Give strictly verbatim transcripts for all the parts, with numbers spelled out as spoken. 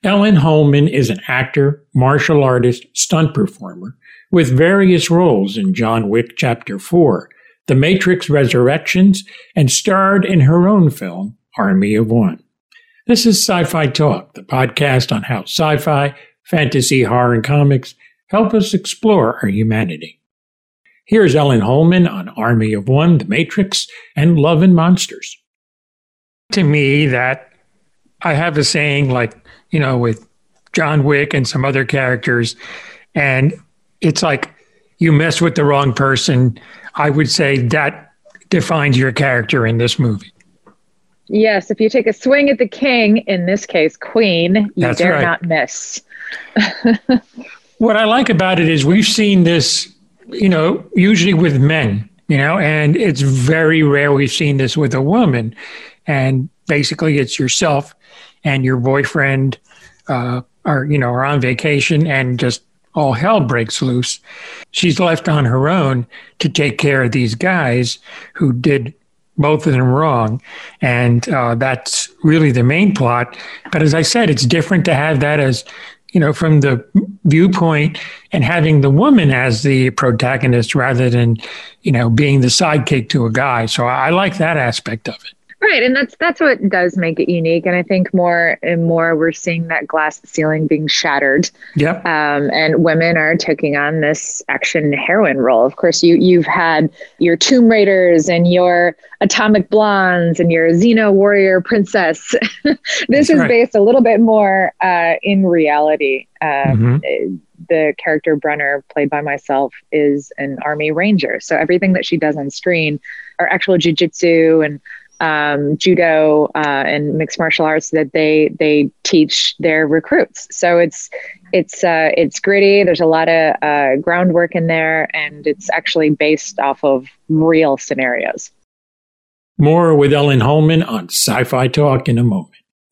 Ellen Holman is an actor, martial artist, stunt performer with various roles in John Wick Chapter four, The Matrix Resurrections, and starred in her own film, Army of One. This is Sci-Fi Talk, the podcast on how sci-fi, fantasy, horror, and comics help us explore our humanity. Here's Ellen Holman on Army of One, The Matrix, and Love and Monsters. To me, that I have a saying like, you know, with John Wick and some other characters, and it's like you mess with the wrong person. I would say that defines your character in this movie. Yes, if you take a swing at the king, in this case, queen, you That's dare right. not miss. What I like about it is we've seen this, you know, usually with men, you know, and it's very rare we've seen this with a woman. And basically it's yourself and your boyfriend uh, are, you know, are on vacation and just all hell breaks loose. She's left on her own to take care of these guys who did both of them wrong. And uh, that's really the main plot. But as I said, it's different to have that as, you know, from the viewpoint and having the woman as the protagonist rather than, you know, being the sidekick to a guy. So I like that aspect of it. Right. And that's that's what does make it unique. And I think more and more we're seeing that glass ceiling being shattered. Yep. Um, and women are taking on this action heroine role. Of course, you, you've had your Tomb Raiders and your Atomic Blondes and your Xena Warrior Princess. This That's is right. based a little bit more uh, in reality. Um, Mm-hmm. The character Brenner, played by myself, is an Army Ranger. So everything that she does on screen are actual jujitsu and um, judo uh, and mixed martial arts that they they teach their recruits. So it's it's uh, it's gritty. There's a lot of uh, groundwork in there, and it's actually based off of real scenarios. More with Ellen Holman on Sci-Fi Talk in a moment.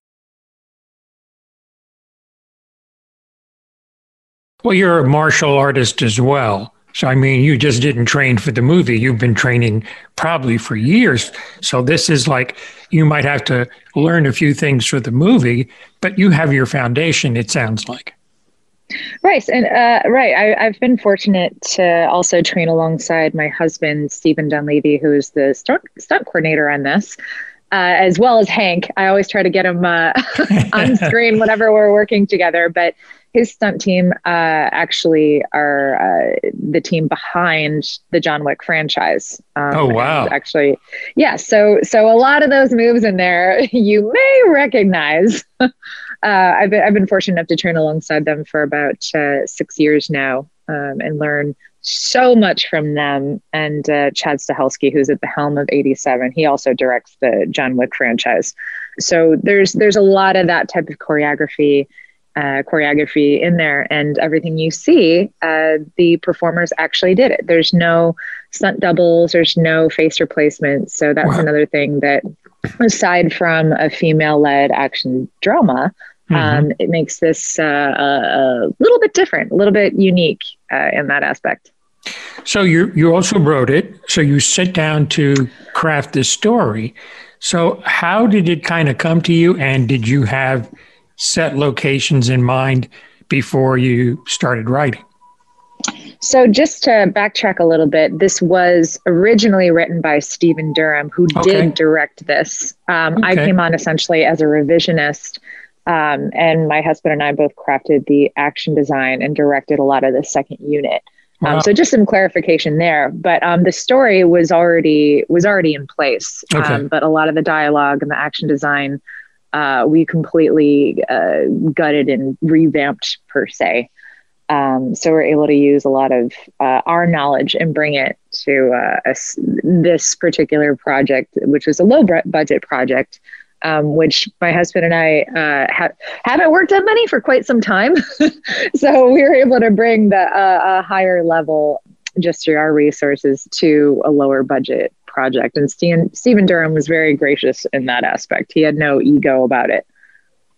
Well, you're a martial artist as well. So, I mean, you just didn't train for the movie. You've been training probably for years. So this is like, you might have to learn a few things for the movie, but you have your foundation, it sounds like. Right. And uh, right. I, I've been fortunate to also train alongside my husband, Stephen Dunleavy, who is the stunt, stunt coordinator on this, uh, as well as Hank. I always try to get him uh, on screen whenever we're working together. But his stunt team uh, actually are uh, the team behind the John Wick franchise. Um, oh, wow. Actually, yeah. So so a lot of those moves in there you may recognize. uh, I've, been, I've been fortunate enough to train alongside them for about uh, six years now um, and learn so much from them. And uh, Chad Stahelski, who's at the helm of eighty-seven, he also directs the John Wick franchise. So there's there's a lot of that type of choreography Uh, choreography in there, and everything you see, uh, the performers actually did it. There's no stunt doubles, there's no face replacements. So that's wow. another thing that, aside from a female-led action drama, mm-hmm. um, it makes this uh, a, a little bit different, a little bit unique uh, in that aspect. So you you also wrote it. So you sit down to craft this story. So how did it kind of come to you, and did you have set locations in mind before you started writing? So just to backtrack a little bit, this was originally written by Stephen Durham, who okay. did direct this. Um, okay. I came on essentially as a revisionist, um, and my husband and I both crafted the action design and directed a lot of the second unit. Wow. Um, so just some clarification there, but um, the story was already was already in place. Okay. Um, but a lot of the dialogue and the action design, Uh, we completely uh, gutted and revamped, per se. Um, so we're able to use a lot of uh, our knowledge and bring it to uh, a, this particular project, which was a low budget project, um, which my husband and I uh, ha- haven't worked on many for quite some time. So we were able to bring the uh, a higher level just through our resources to a lower budget project. And Stephen, Stephen Durham was very gracious in that aspect. He had no ego about it.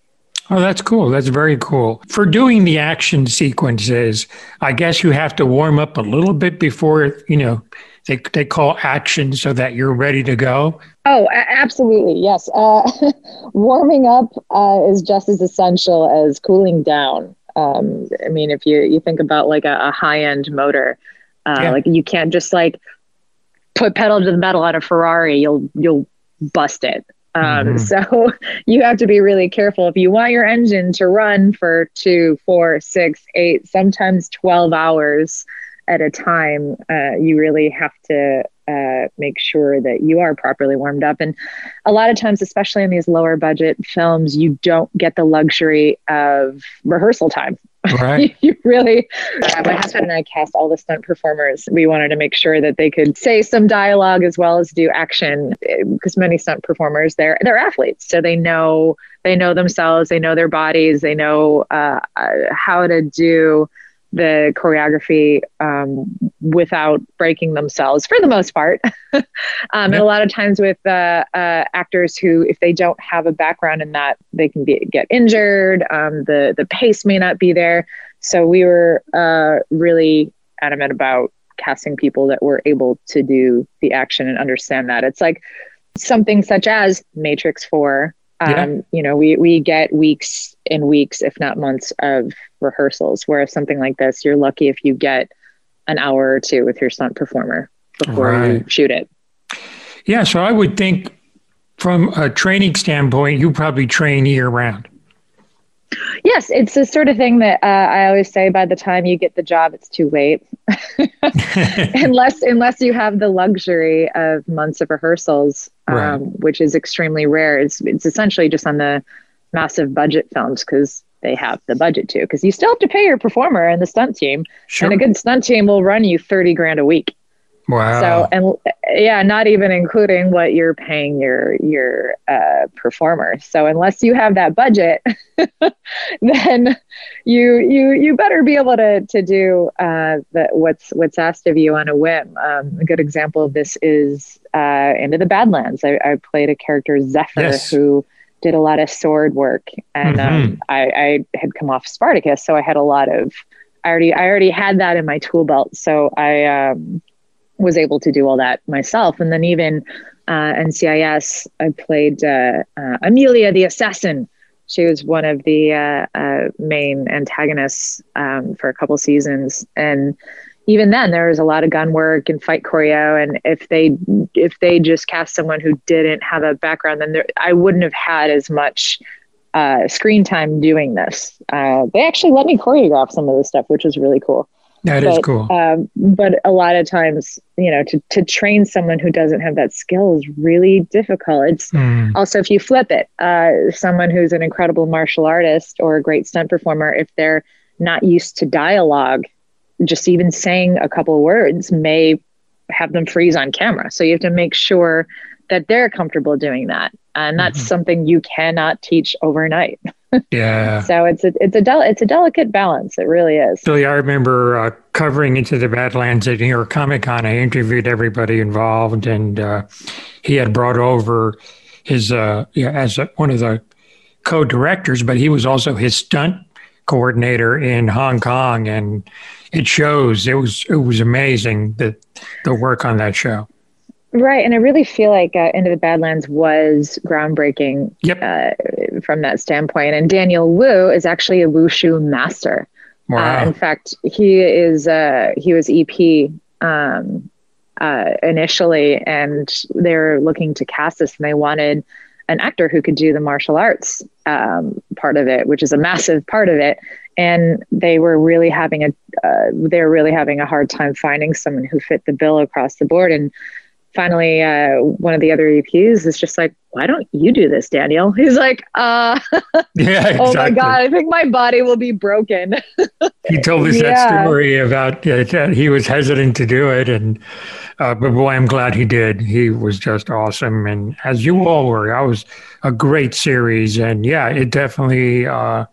Oh, that's cool. That's very cool. For doing the action sequences, I guess you have to warm up a little bit before, you know, they, they call action so that you're ready to go. Oh, a- absolutely. Yes. Uh, warming up uh, is just as essential as cooling down. Um, I mean, if you, you think about like a, a high end motor, uh, Yeah. like you can't just like put pedal to the metal on a Ferrari, you'll, you'll bust it. Um, Mm-hmm. so you have to be really careful. If you want your engine to run for two, four, six, eight, sometimes twelve hours at a time, uh, you really have to uh, make sure that you are properly warmed up. And a lot of times, especially in these lower budget films, you don't get the luxury of rehearsal time. Right. You really, uh, my husband and I cast all the stunt performers. We wanted to make sure that they could say some dialogue as well as do action, because many stunt performers, they're they're athletes, so they know they know themselves, they know their bodies, they know uh, uh, how to do the choreography um, without breaking themselves for the most part. um, Yep. And a lot of times with uh, uh, actors who, if they don't have a background in that, they can be, get injured. Um, the, the pace may not be there. So we were uh, really adamant about casting people that were able to do the action and understand that. It's like something such as Matrix four. Um, Yeah. you know, we, we get weeks and weeks, if not months of rehearsals, whereas something like this, you're lucky if you get an hour or two with your stunt performer before Right. you shoot it. Yeah. So I would think from a training standpoint, you probably train year round. Yes, it's the sort of thing that uh, I always say, by the time you get the job, it's too late. unless unless you have the luxury of months of rehearsals, um, Right. which is extremely rare. It's, it's essentially just on the massive budget films because they have the budget to, because you still have to pay your performer and the stunt team. Sure. And a good stunt team will run you thirty grand a week. Wow. So, and yeah, not even including what you're paying your your uh, performer. So, unless you have that budget, then you you you better be able to to do uh, the, what's what's asked of you on a whim. Um, a good example of this is uh, Into the Badlands. I, I played a character, Zephyr, Yes. who did a lot of sword work, and Mhm. um, I, I had come off Spartacus, so I had a lot of I already I already had that in my tool belt. So I. Um, was able to do all that myself. And then even uh, N C I S, I played uh, uh, Amelia the Assassin. She was one of the uh, uh, main antagonists um, for a couple seasons. And even then there was a lot of gun work and fight choreo. And if they, if they just cast someone who didn't have a background, then there, I wouldn't have had as much uh, screen time doing this. Uh, they actually let me choreograph some of this stuff, which was really cool. That but, is cool. Um, but a lot of times, you know, to, to train someone who doesn't have that skill is really difficult. It's Mm. also, if you flip it, uh, someone who's an incredible martial artist or a great stunt performer, if they're not used to dialogue, just even saying a couple of words may have them freeze on camera. So you have to make sure that they're comfortable doing that. And that's Mhm. something you cannot teach overnight. Yeah. So it's a it's a del- it's a delicate balance. It really is. Billy, I remember uh, covering Into the Badlands at New York Comic Con. I interviewed everybody involved, and uh, he had brought over his uh, yeah, as a, one of the co-directors, but he was also his stunt coordinator in Hong Kong, and it shows. It was it was amazing the the work on that show. Right. And I really feel like uh, Into the Badlands was groundbreaking Yep. uh, from that standpoint. And Daniel Wu is actually a wushu master. Wow. Uh, in fact, he is uh, he was E P um, uh, initially, and they were looking to cast this, and they wanted an actor who could do the martial arts um, part of it, which is a massive part of it. And they were really having a uh, they were really having a hard time finding someone who fit the bill across the board. And finally, uh, one of the other E Ps is just like, why don't you do this, Daniel? He's like, uh, yeah, exactly. oh my God, I think my body will be broken. He told us Yeah. that story about uh, that he was hesitant to do it. And, uh, but boy, I'm glad he did. He was just awesome. And as you all were, that was a great series. And yeah, it definitely uh,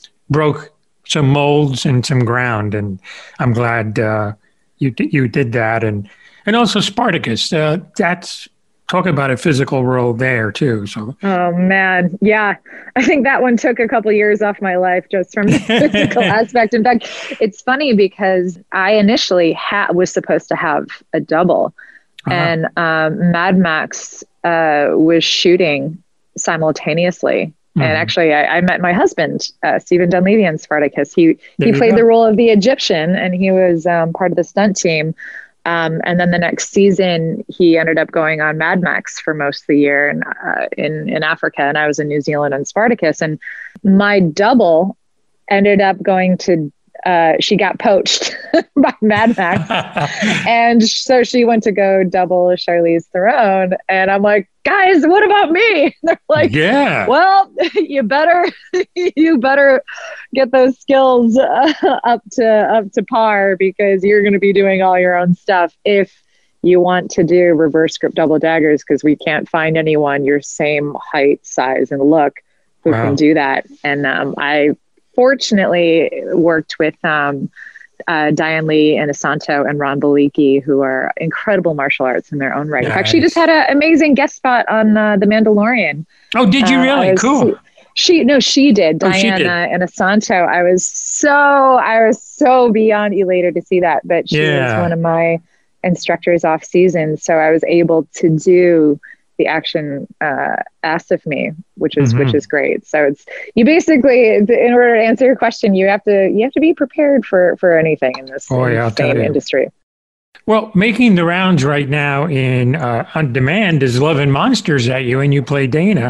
broke some molds and some ground. And I'm glad uh, you, you did that. And, And also Spartacus. Uh, that's talk about a physical role there too. So, oh man, yeah, I think that one took a couple years off my life just from the physical aspect. In fact, it's funny because I initially ha- was supposed to have a double, uh-huh. and um, Mad Max uh, was shooting simultaneously. Mm-hmm. And actually, I, I met my husband, uh, Stephen Dunleavy, in Spartacus. He there he played go. the role of the Egyptian, and he was um, part of the stunt team. Um, and then the next season, he ended up going on Mad Max for most of the year in, uh, in in Africa, and I was in New Zealand on Spartacus. And my double ended up going to. Uh, she got poached by Mad Max, and so she went to go double Charlize Theron. And I'm like, guys, what about me? They're like, yeah, well, you better, you better get those skills uh, up to up to par, because you're going to be doing all your own stuff if you want to do reverse grip double daggers, because we can't find anyone your same height, size, and look who wow. can do that. And um, I. fortunately worked with um, uh, Diane Lee and Asanto and Ron Baliki, who are incredible martial arts in their own right. Nice. In fact, she just had an amazing guest spot on uh, The Mandalorian. Oh, did you really? Uh, was, cool. She, no, she did. Oh, Diana she did. and Asanto. I was so, I was so beyond elated to see that. But she yeah. was one of my instructors off season. So I was able to do the action uh, asked of me, which is mm-hmm. which is great. So it's you basically, in order to answer your question, you have to you have to be prepared for for anything in this oh, yeah, same industry. Well, making the rounds right now in uh, On Demand is Love and Monsters at you, and you play Dana.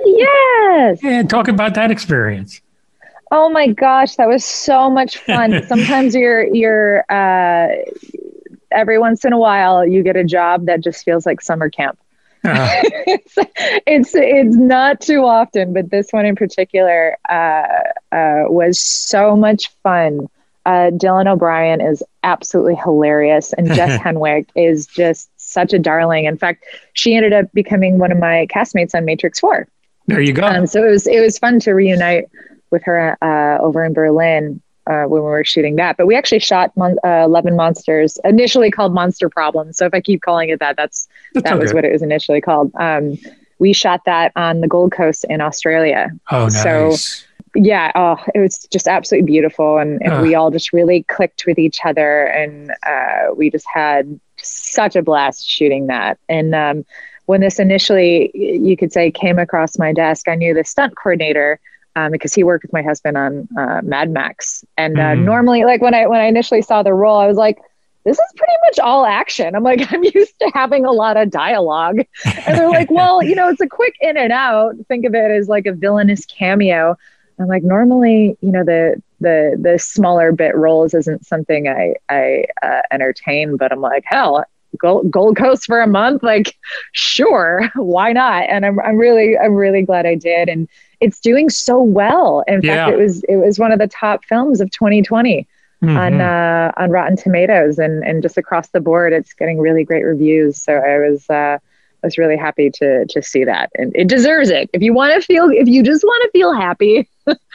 Yes. Yeah, talk about that experience. Oh my gosh, that was so much fun. Sometimes you're you're uh, every once in a while you get a job that just feels like summer camp. Uh, it's, it's it's not too often, but this one in particular uh, uh, was so much fun. Uh, Dylan O'Brien is absolutely hilarious, and Jess Henwick is just such a darling. In fact, she ended up becoming one of my castmates on Matrix four. There you go. Um, so it was it was fun to reunite with her uh, over in Berlin. Uh, when we were shooting that, but we actually shot Mon- uh, Love and Monsters, initially called Monster Problems. So if I keep calling it that, that's, that's that okay. was what it was initially called. Um, we shot that on the Gold Coast in Australia. Oh, nice. So yeah, oh, it was just absolutely beautiful. And, and uh. we all just really clicked with each other, and uh, we just had such a blast shooting that. And um, when this initially, you could say, came across my desk, I knew the stunt coordinator, Um, because he worked with my husband on uh, Mad Max. And uh, mm. normally, like when I when I initially saw the role, I was like, this is pretty much all action. I'm like, I'm used to having a lot of dialogue. And they're like, well, you know, it's a quick in and out. Think of it as like a villainous cameo. I'm like, normally, you know, the the the smaller bit roles isn't something I, I uh, entertain. But I'm like, hell, Gold, Gold Coast for a month? Like, sure, why not? And I'm I'm really I'm really glad I did. And it's doing so well. In yeah. fact, it was it was one of the top films of twenty twenty mm-hmm. on uh, on Rotten Tomatoes, and and just across the board, it's getting really great reviews. So I was uh, I was really happy to to see that, and it deserves it. If you want to feel, if you just want to feel happy,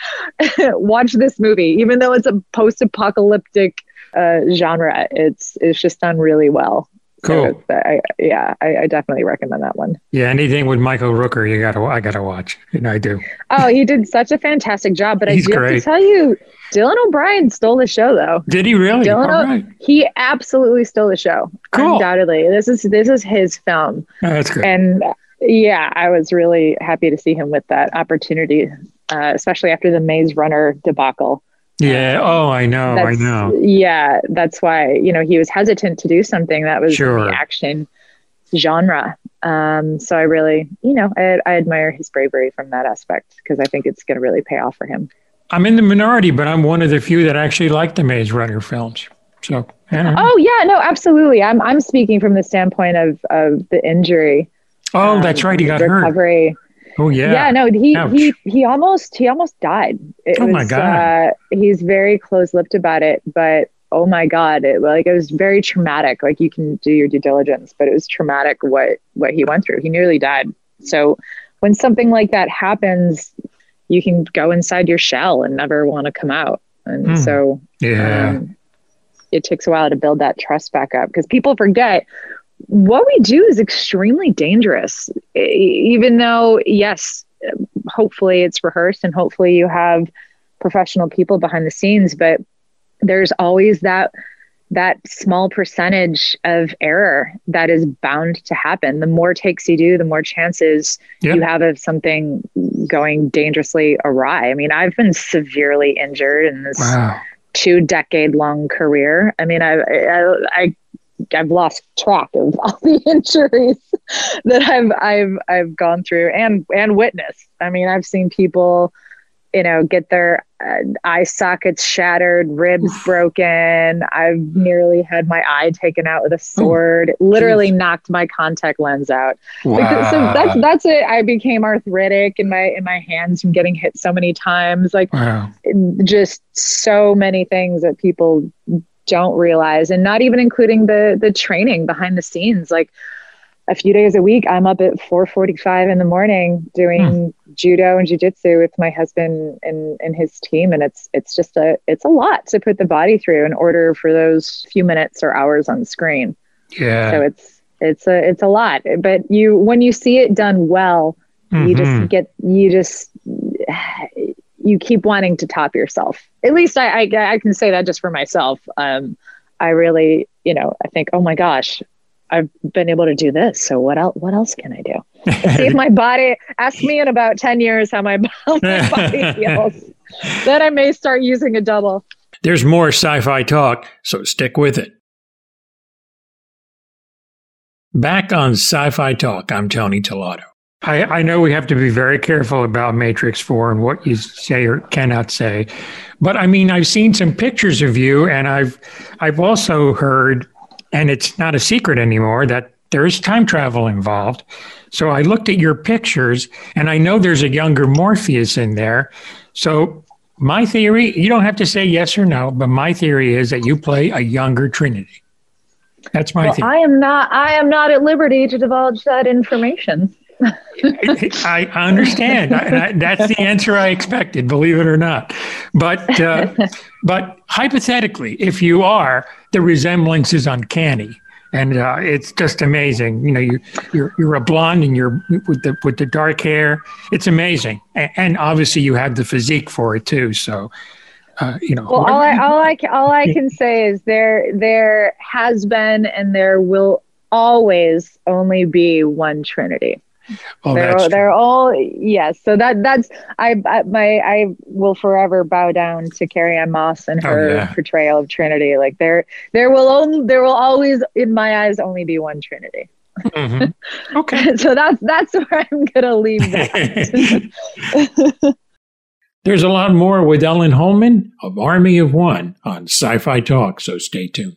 watch this movie. Even though it's a post-apocalyptic uh, genre, it's it's just done really well. Cool. So I, yeah, I, I definitely recommend that one. Yeah, anything with Michael Rooker, you gotta, I gotta watch, and I do. Oh, he did such a fantastic job. But He's I do great. have to tell you, Dylan O'Brien stole the show, though. Did he really? Dylan, All o- right. He absolutely stole the show. Cool. Undoubtedly, this is this is his film. Oh, that's good. And yeah, I was really happy to see him with that opportunity, uh, especially after the Maze Runner debacle. Yeah. Oh, I know. I know. Yeah. That's why, you know, he was hesitant to do something that was sure. in the action genre. Um, so I really, you know, I, I admire his bravery from that aspect, because I think it's going to really pay off for him. I'm in the minority, but I'm one of the few that actually like the Maze Runner films. So, oh yeah, no, absolutely. I'm, I'm speaking from the standpoint of, of the injury. Oh, um, that's right. He got recovery. hurt. Oh yeah. Yeah, no, he Ouch. he he almost he almost died. It oh was, my god. Uh, he's very close-lipped about it, but oh my god, it like it was very traumatic. Like, you can do your due diligence, but it was traumatic what what he went through. He nearly died. So when something like that happens, you can go inside your shell and never want to come out. And mm. so yeah, um, it takes a while to build that trust back up, because people forget what we do is extremely dangerous, even though, yes, hopefully it's rehearsed and hopefully you have professional people behind the scenes, but there's always that that small percentage of error that is bound to happen. The more takes you do, the more chances yep. you have of something going dangerously awry. I mean, I've been severely injured in this wow. two decade long career. I mean, I, I, I, I've lost track of all the injuries that I've, I've, I've gone through and, and witnessed. I mean, I've seen people, you know, get their uh, eye sockets shattered, ribs Oof. broken. I've nearly had my eye taken out with a sword. It literally geez. knocked my contact lens out. Wow. Like, so that's that's it. I became arthritic in my in my hands from getting hit so many times. Like wow. just so many things that people don't realize, and not even including the the training behind the scenes. Like a few days a week, I'm up at four forty-five in the morning doing hmm. judo and jiu-jitsu with my husband and, and his team. And it's, it's just a, it's a lot to put the body through in order for those few minutes or hours on screen. Yeah. So it's, it's a, it's a lot, but you, when you see it done well, mm-hmm. you just get, you just, you keep wanting to top yourself. At least I, I, I can say that just for myself. Um, I really, you know, I think, oh my gosh, I've been able to do this. So what else, what else can I do? Let's see if my body, ask me in about ten years how my, how my body feels. Then I may start using a double. There's more sci-fi talk, so stick with it. Back on Sci-Fi Talk, I'm Tony Tellado. I, I know we have to be very careful about Matrix four and what you say or cannot say. But I mean, I've seen some pictures of you, and I've I've also heard, and it's not a secret anymore, that there is time travel involved. So I looked at your pictures, and I know there's a younger Morpheus in there. So my theory, you don't have to say yes or no, but my theory is that you play a younger Trinity. That's my well, theory. I am not, I am not at liberty to divulge that information. I understand. I, that's the answer I expected, believe it or not. But uh, but hypothetically, if you are, the resemblance is uncanny, and uh, it's just amazing. You know, you you're you're a blonde, and you're with the with the dark hair. It's amazing, and, and obviously you have the physique for it too. So. Uh, you know, well, all I all I all I can say is there there has been and there will always only be one Trinity. Oh, they're that's they're all yes. So that that's I, I my I will forever bow down to Carrie-Anne Moss and her oh, yeah. portrayal of Trinity. Like there there will only there will always in my eyes only be one Trinity. Mm-hmm. Okay. So that's that's where I'm gonna leave that. There's a lot more with Ellen Holman of Army of One on Sci-Fi Talk, so stay tuned.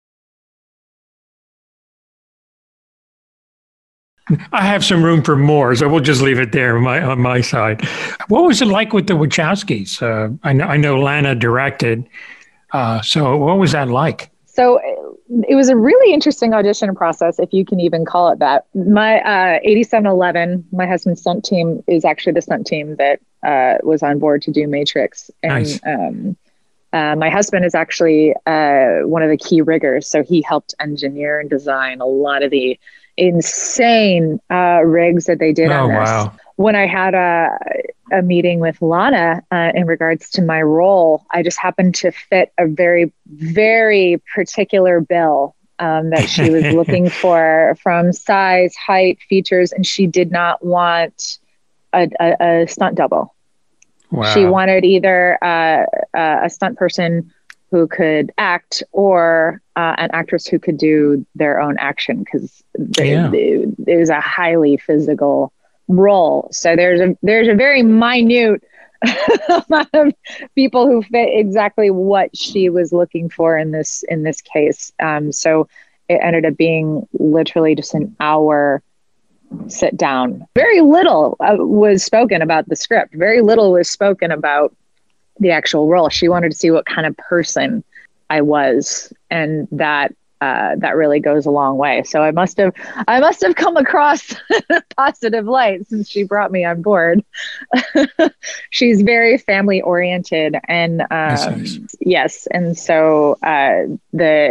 I have some room for more, so we'll just leave it there on my, on my side. What was it like with the Wachowskis? Uh, I, know, I know Lana directed, uh, so what was that like? So it was a really interesting audition process, if you can even call it that. My uh, eighty-seven eleven, my husband's stunt team is actually the stunt team that uh, was on board to do Matrix. And nice. um, uh, my husband is actually uh, one of the key riggers. So he helped engineer and design a lot of the insane uh, rigs that they did oh, on this. Wow. When I had a, a meeting with Lana uh, in regards to my role, I just happened to fit a very, very particular bill um, that she was looking for, from size, height, features, and she did not want a, a, a stunt double. Wow. She wanted either uh, uh, a stunt person who could act or uh, an actress who could do their own action, because yeah. it, it was a highly physical role. So there's a there's a very minute amount of people who fit exactly what she was looking for in this in this case. Um, so it ended up being literally just an hour sit down. Very little uh, was spoken about the script. Very little was spoken about the actual role. She wanted to see what kind of person I was, and that uh, that really goes a long way. So I must have I must have come across a positive light since she brought me on board. She's very family oriented, and um, nice. yes, and so uh, the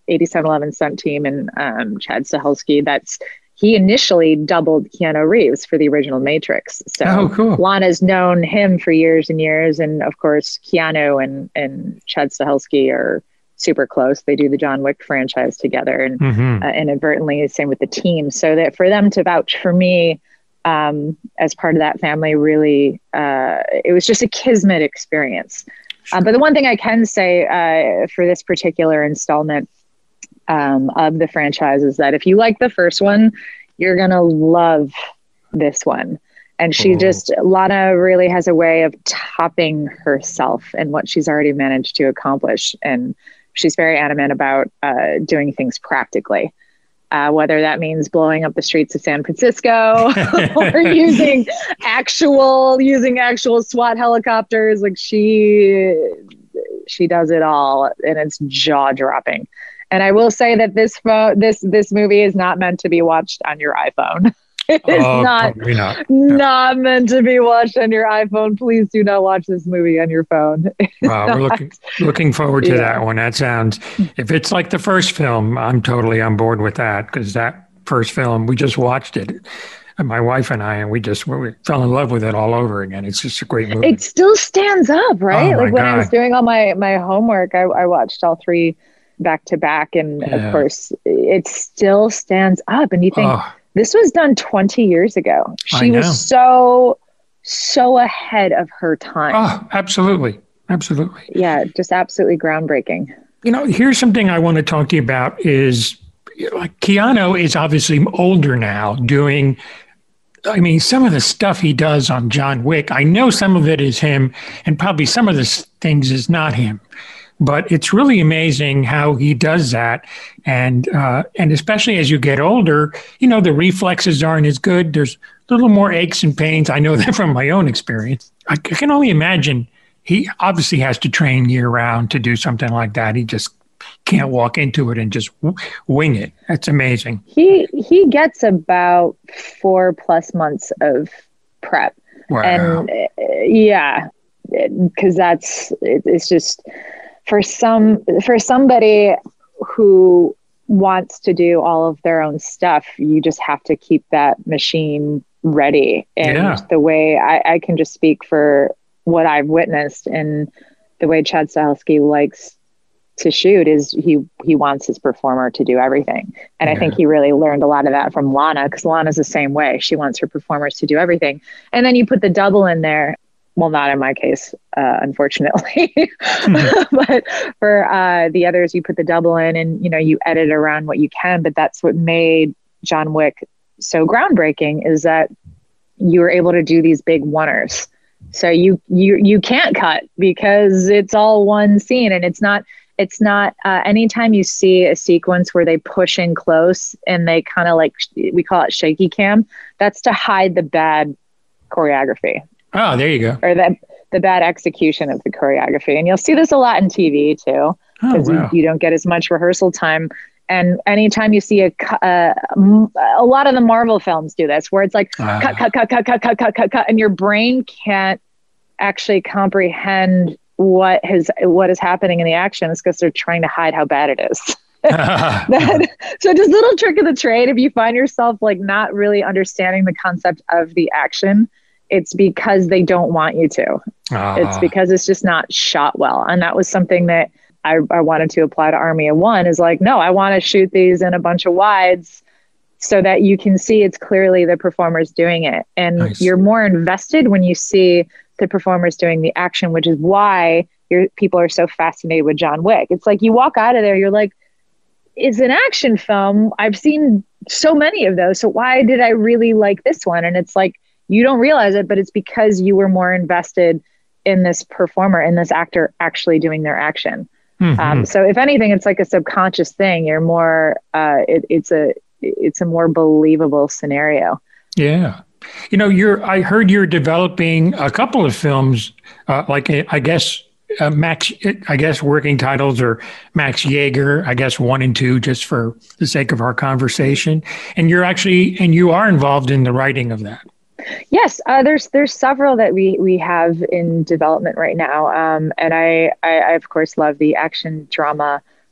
eighty-seven eleven stunt team and um, Chad Stahelski. That's he initially doubled Keanu Reeves for the original Matrix. So oh, cool. Lana's known him for years and years. And of course, Keanu and, and Chad Stahelski are super close. They do the John Wick franchise together and mm-hmm. uh, inadvertently, same with the team. So that for them to vouch for me um, as part of that family, really, uh, it was just a kismet experience. Uh, but the one thing I can say uh, for this particular installment um, of the franchise is that if you like the first one, you're going to love this one. And she oh. just, Lana really has a way of topping herself and what she's already managed to accomplish. And she's very adamant about uh, doing things practically. Uh, whether that means blowing up the streets of San Francisco or using actual using actual SWAT helicopters, like she she does it all, and it's jaw dropping. And I will say that this fo- this this movie is not meant to be watched on your iPhone. It is oh, not not. not meant to be watched on your iPhone. Please do not watch this movie on your phone. Wow, we're looking looking forward to yeah. that one. That sounds, if it's like the first film, I'm totally on board with that, because that first film, we just watched it, and my wife and I, and we just we fell in love with it all over again. It's just a great movie. It still stands up, right? Oh, like when God. I was doing all my my homework, I, I watched all three back to back, and yeah. of course, it still stands up. And you think. Oh. This was done twenty years ago. She was so, so ahead of her time. Oh, absolutely. Absolutely. Yeah, just absolutely groundbreaking. You know, here's something I want to talk to you about is, like, Keanu is obviously older now doing, I mean, some of the stuff he does on John Wick, I know some of it is him, and probably some of the things is not him. But it's really amazing how he does that. And uh, and especially as you get older, you know, the reflexes aren't as good. There's a little more aches and pains. I know that from my own experience. I, I can only imagine he obviously has to train year round to do something like that. He just can't walk into it and just w- wing it. That's amazing. He, he gets about four plus months of prep. Wow. And uh, yeah, because that's, it, it's just... For some, for somebody who wants to do all of their own stuff, you just have to keep that machine ready. And yeah. the way I, I can just speak for what I've witnessed, and the way Chad Stahelski likes to shoot is he he wants his performer to do everything. And yeah. I think he really learned a lot of that from Lana, because Lana's the same way. She wants her performers to do everything. And then you put the double in there. Well, not in my case, uh, unfortunately, mm-hmm. but for uh, the others, you put the double in and, you know, you edit around what you can. But that's what made John Wick so groundbreaking, is that you were able to do these big oneers. So you you you can't cut, because it's all one scene, and it's not it's not uh, anytime you see a sequence where they push in close and they kind of like, we call it shaky cam, that's to hide the bad choreography. Oh, there you go. Or the, the bad execution of the choreography. And you'll see this a lot in T V too, because oh, wow. you, you don't get as much rehearsal time. And anytime you see a, uh, a lot of the Marvel films do this, where it's like, uh. cut, cut, cut, cut, cut, cut, cut, cut, cut, and your brain can't actually comprehend what has, what is happening in the action. It's because they're trying to hide how bad it is. that, so just little trick of the trade, if you find yourself like not really understanding the concept of the action, it's because they don't want you to. Uh, it's because it's just not shot well. And that was something that I, I wanted to apply to Army of One, is like, no, I want to shoot these in a bunch of wides so that you can see it's clearly the performers doing it. And nice. You're more invested when you see the performers doing the action, which is why your people are so fascinated with John Wick. It's like you walk out of there, you're like, it's an action film. I've seen so many of those. So why did I really like this one? And it's like, you don't realize it, but it's because you were more invested in this performer, in this actor actually doing their action. Mm-hmm. Um, so if anything, it's like a subconscious thing. You're more, uh, it, it's a, it's a more believable scenario. Yeah. You know, you're, I heard you're developing a couple of films, uh, like, I guess, uh, Max, I guess working titles are Max Jaeger, I guess one and two, just for the sake of our conversation. And you're actually, and you are involved in the writing of that. Yes, uh, there's there's several that we we have in development right now, um, and I, I I of course love the action drama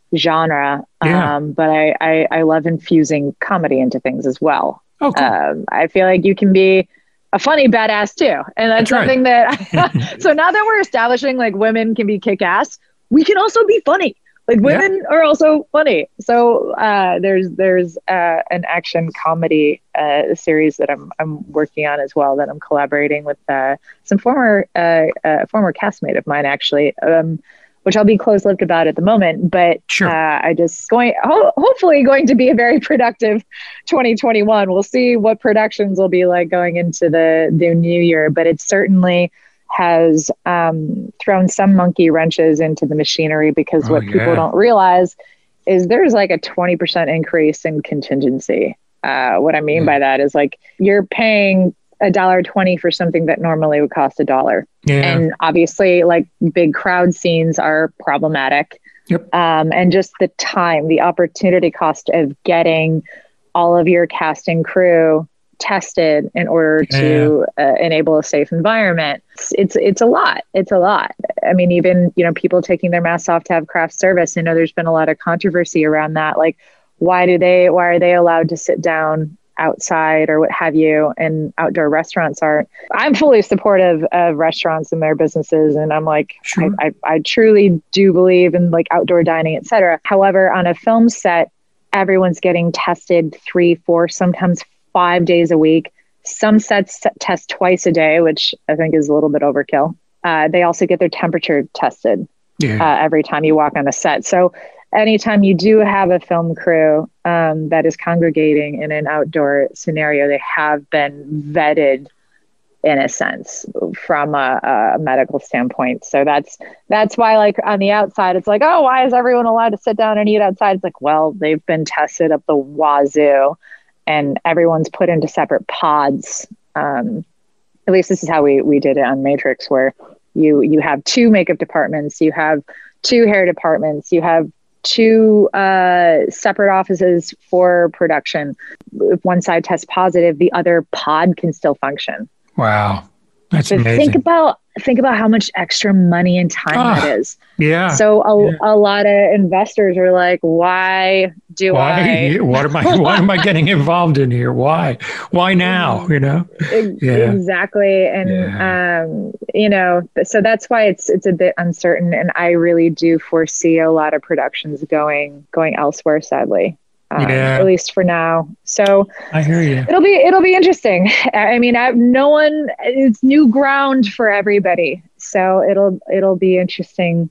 genre. Yeah. Um, but I, I, I love infusing comedy into things as well. Oh, cool. Um, I feel like you can be a funny badass too. And that's, that's something right. that, so now that we're establishing like women can be kick ass, we can also be funny. Like women yeah. are also funny. So uh, there's there's uh, an action comedy uh, series that I'm I'm working on as well, that I'm collaborating with uh, some former uh, uh, former castmate of mine actually, um, which I'll be close-lipped about at the moment. But sure. uh, I just going ho- hopefully going to be a very productive twenty twenty-one. We'll see what productions will be like going into the the new year, but it's certainly has um, thrown some monkey wrenches into the machinery, because oh, what yeah. people don't realize is there's like a twenty percent increase in contingency. Uh, what I mean mm. by that is like you're paying a dollar twenty for something that normally would cost a dollar. Yeah. And obviously like big crowd scenes are problematic. Yep. Um, and just the time, the opportunity cost of getting all of your cast and crew tested in order yeah. to uh, enable a safe environment. It's, it's it's a lot. It's a lot. I mean, even, you know, people taking their masks off to have craft service. I know there's been a lot of controversy around that. Like, why do they, why are they allowed to sit down outside or what have you, and outdoor restaurants aren't? I'm fully supportive of restaurants and their businesses. And I'm like, sure. I, I, I truly do believe in like outdoor dining, et cetera. However, on a film set, everyone's getting tested three, four, sometimes five days a week. Some sets test twice a day, which I think is a little bit overkill. Uh, they also get their temperature tested yeah. uh, every time you walk on a set. So anytime you do have a film crew um, that is congregating in an outdoor scenario, they have been vetted in a sense from a, a medical standpoint. So that's that's why, like, on the outside, it's like, oh, why is everyone allowed to sit down and eat outside? It's like, well, they've been tested up the wazoo, and everyone's put into separate pods. Um, at least this is how we we did it on Matrix, where you you have two makeup departments, you have two hair departments, you have two uh, separate offices for production. If one side tests positive, the other pod can still function. Wow. That's but amazing. Think about think about how much extra money and time oh, that is. Yeah. So a, yeah. a lot of investors are like, why do why? I What am I why am I getting involved in here? Why? Why now? You know? Yeah. Exactly. And yeah. um, you know, so that's why it's it's a bit uncertain. And I really do foresee a lot of productions going going elsewhere, sadly. Um, yeah. At least for now. So I hear you. It'll be it'll be interesting. I mean, I, no one. It's new ground for everybody. So it'll it'll be interesting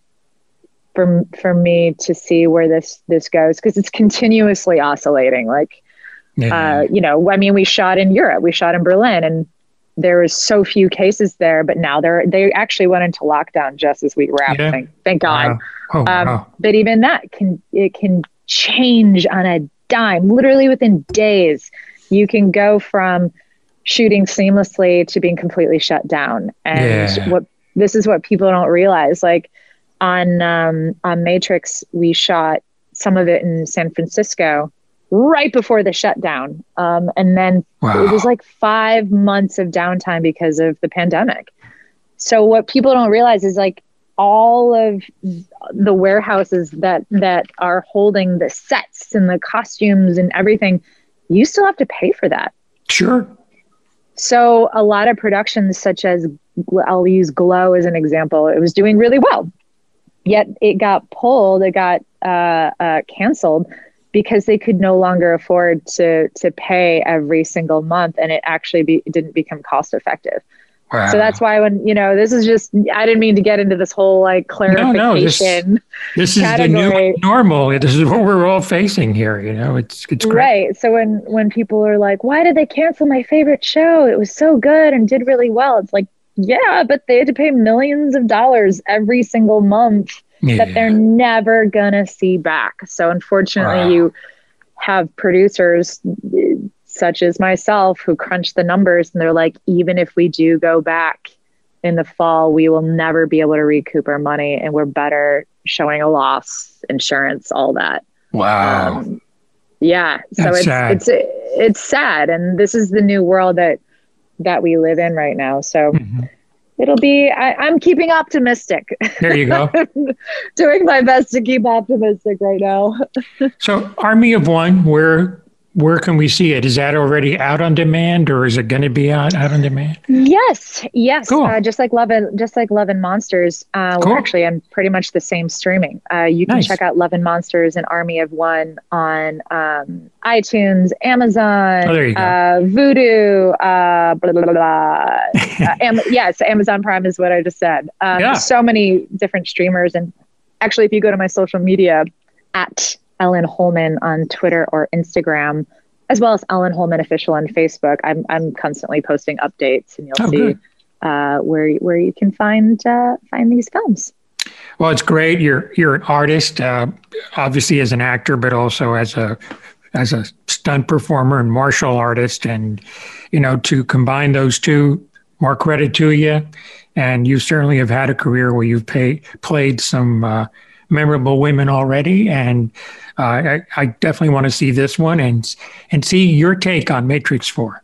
for for me to see where this this goes, because it's continuously oscillating. Like, yeah. uh, you know, I mean, we shot in Europe, we shot in Berlin, and there was so few cases there. But now they're they actually went into lockdown just as we wrapped. Yeah. Thank, thank God. Wow. Oh, um, wow. But even that can it can. change on a dime. Literally within days, you can go from shooting seamlessly to being completely shut down. And yeah. what this is what people don't realize. Like on um, on Matrix, we shot some of it in San Francisco right before the shutdown, um, and then wow. it was like five months of downtime because of the pandemic. So what people don't realize is like all of the warehouses that that are holding the sets and the costumes and everything, you still have to pay for that. Sure. So a lot of productions, such as, I'll use Glow as an example, it was doing really well, yet it got pulled, it got uh, uh, canceled because they could no longer afford to to pay every single month, and it actually be, it didn't become cost effective. Wow. So that's why when, you know, this is just, I didn't mean to get into this whole like clarification. No, no, this, this is the new normal. This is what we're all facing here. You know, it's, it's great. Right. So when, when people are like, why did they cancel my favorite show? It was so good and did really well. It's like, yeah, but they had to pay millions of dollars every single month yeah. that they're never going to see back. So unfortunately wow. you have producers such as myself who crunch the numbers, and they're like, even if we do go back in the fall, we will never be able to recoup our money, and we're better showing a loss, insurance, all that. Wow. Um, yeah. So That's it's sad. it's it's sad, and this is the new world that that we live in right now. So mm-hmm. It'll be, I, I'm keeping optimistic. There you go. Doing my best to keep optimistic right now. So Army of One, where where can we see it? Is that already out on demand, or is it going to be out, out on demand? Yes, yes. Cool. Uh, just like Love and just like Love and Monsters. Uh, Cool. We're actually on pretty much the same streaming. Uh, you can Nice. check out Love and Monsters and Army of One on um, iTunes, Amazon, Oh, there you go. uh, Vudu, uh, blah blah blah. blah. uh, Am- yes, Amazon Prime is what I just said. Um, Yeah. So many different streamers, and actually, if you go to my social media at Ellen Holman on Twitter or Instagram, as well as Ellen Holman Official on Facebook, I'm I'm constantly posting updates, and you'll Oh, see good. uh, where where you can find uh, find these films. Well, it's great. You're you're an artist, uh, obviously as an actor, but also as a as a stunt performer and martial artist, and you know, to combine those two, more credit to you. And you certainly have had a career where you've pay, played some uh, memorable women already, and uh, I, I definitely want to see this one and and see your take on Matrix Four.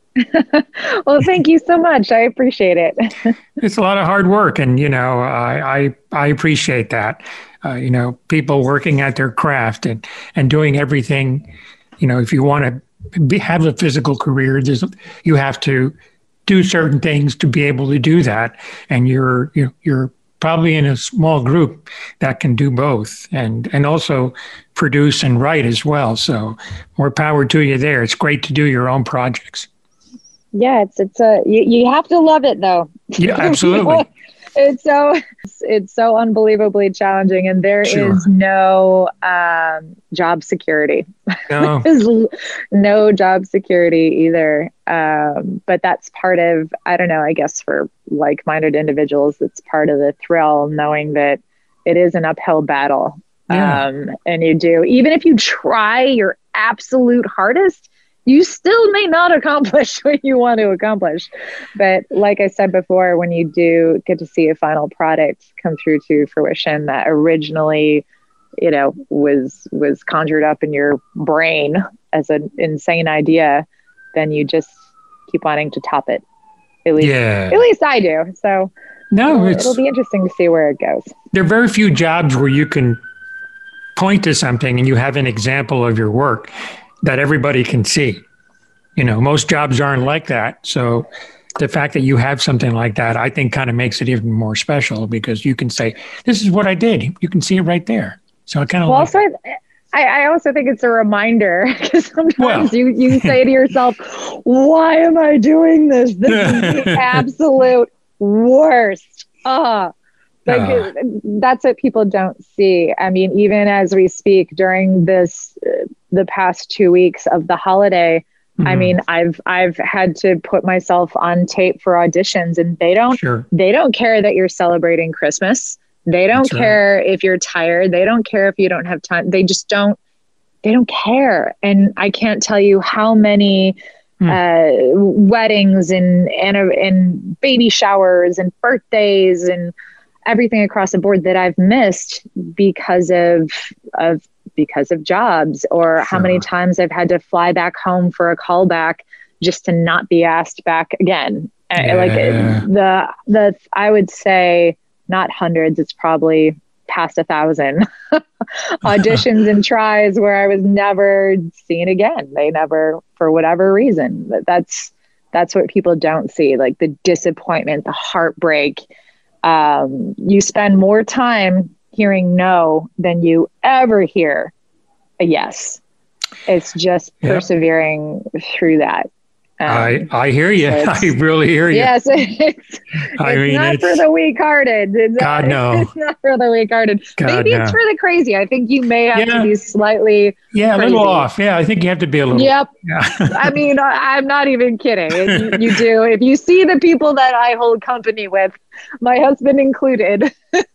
Well, thank you so much. I appreciate it. It's a lot of hard work, and you know, I I, I appreciate that. Uh, you know, people working at their craft and and doing everything. You know, if you want to be, have a physical career, there's you have to do certain things to be able to do that, and you're you're, you're probably in a small group that can do both, and and also produce and write as well. So more power to you there. It's great to do your own projects. Yeah, it's it's a you, you have to love it though. Yeah, absolutely. It's so it's, it's so unbelievably challenging, and there Sure. is no um, job security. No. There's l- no job security either. Um, but that's part of, I don't know, I guess for like-minded individuals, it's part of the thrill, knowing that it is an uphill battle. Yeah. Um, and you do, even if you try your absolute hardest, you still may not accomplish what you want to accomplish. But like I said before, when you do get to see a final product come through to fruition that originally, you know, was was conjured up in your brain as an insane idea, then you just keep wanting to top it. At least, Yeah. at least I do. So No, it'll, it's it'll be interesting to see where it goes. there are very few jobs where you can point to something and you have an example of your work that everybody can see. You know, most jobs aren't like that. So the fact that you have something like that, I think kind of makes it even more special, because you can say, this is what I did. You can see it right there. So I kind of Well, like also, I, I also think it's a reminder, because sometimes Well. you, you say to yourself, why am I doing this? This is the absolute worst. Uh, like Uh. that's what people don't see. I mean, even as we speak during this, uh, the past two weeks of the holiday, I Mhm. mean, I've I've had to put myself on tape for auditions, and they don't Sure. they don't care that you're celebrating Christmas. They don't That's right. care if you're tired. They don't care if you don't have time. They just don't. They don't care. And I can't tell you how many Hmm. uh, weddings and and and baby showers and birthdays and everything across the board that I've missed because of of because of jobs, or how many Sure. times I've had to fly back home for a callback just to not be asked back again. Uh, Like Yeah. the the I would say not hundreds, it's probably past a thousand auditions and tries where I was never seen again. They never, for whatever reason. That- That's that's what people don't see, like the disappointment, the heartbreak. Um, you spend more time hearing no than you ever hear a yes. It's just Yep. persevering through that. Um, I, I hear you. so I it's- really hear you. Yes, it's, I it's mean, not it's, for the weak-hearted. It's God, not, no. It's not for the weak-hearted. God, Maybe it's no. for the crazy. I think you may have Yeah. to be slightly. yeah, a little crazy. off. Yeah, I think you have to be a little. Yep. Yeah. I mean, I, I'm not even kidding. You, you do. If you see the people that I hold company with, my husband included,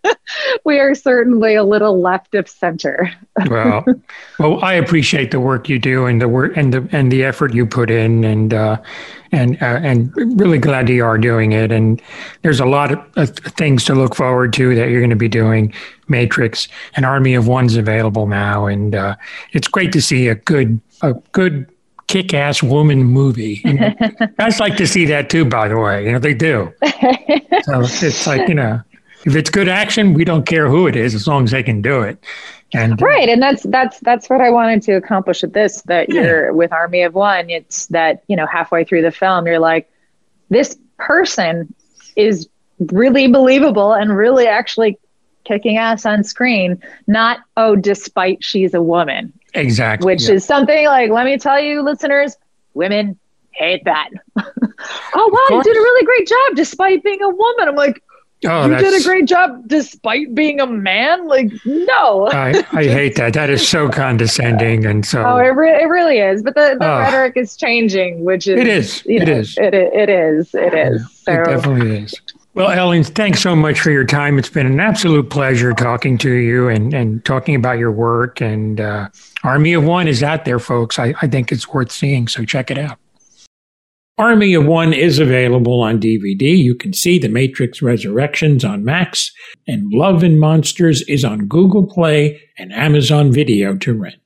we are certainly a little left of center. well, well, I appreciate the work you do and the work and the and the effort you put in, and uh, and uh, and really glad you are doing it. And there's a lot of uh, things to look forward to that you're going to be doing. Matrix, an Army of One's available now, and uh, it's great to see a good a good kick-ass woman movie. You know, guys like to see that too, by the way. You know, they do. So it's like, you know, if it's good action, we don't care who it is as long as they can do it. And uh, right, and that's that's that's what I wanted to accomplish with this. That yeah. you're with Army of One. It's that, you know, halfway through the film, you're like, this person is really believable and really actually kicking ass on screen. Not, oh, despite she's a woman. Exactly. Which yeah. is something like, let me tell you, listeners, women hate that. Oh, wow, you did a really great job despite being a woman. I'm like, oh, you did a great job despite being a man? Like, no. I, I hate that. That is so condescending. And so. Oh, it, re- it really is. But the, the oh, rhetoric is changing, which is. It is. You know, it is. It, it is. It is. Yeah, so. It definitely is. Well, Ellen, thanks so much for your time. It's been an absolute pleasure talking to you and, and talking about your work. And uh, Army of One is out there, folks. I, I think it's worth seeing, so check it out. Army of One is available on D V D. You can see The Matrix Resurrections on Max, and Love and Monsters is on Google Play and Amazon Video to rent.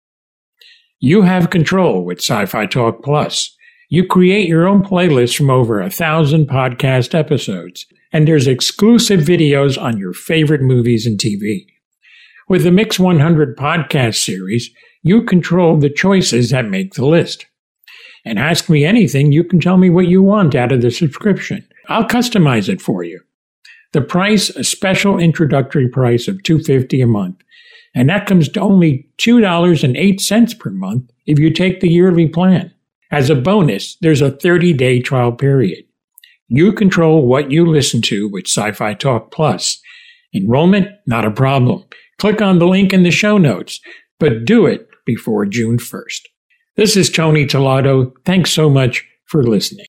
You have control with Sci-Fi Talk Plus. You create your own playlist from over a thousand podcast episodes, and there's exclusive videos on your favorite movies and T V. With the Mix one hundred podcast series, you control the choices that make the list. And Ask Me Anything, you can tell me what you want out of the subscription. I'll customize it for you. The price, a special introductory price of two dollars and fifty cents a month. And that comes to only two dollars and eight cents per month if you take the yearly plan. As a bonus, there's a thirty-day trial period. You control what you listen to with Sci-Fi Talk Plus. Enrollment, not a problem. Click on the link in the show notes, but do it before June first. This is Tony Tellado. Thanks so much for listening.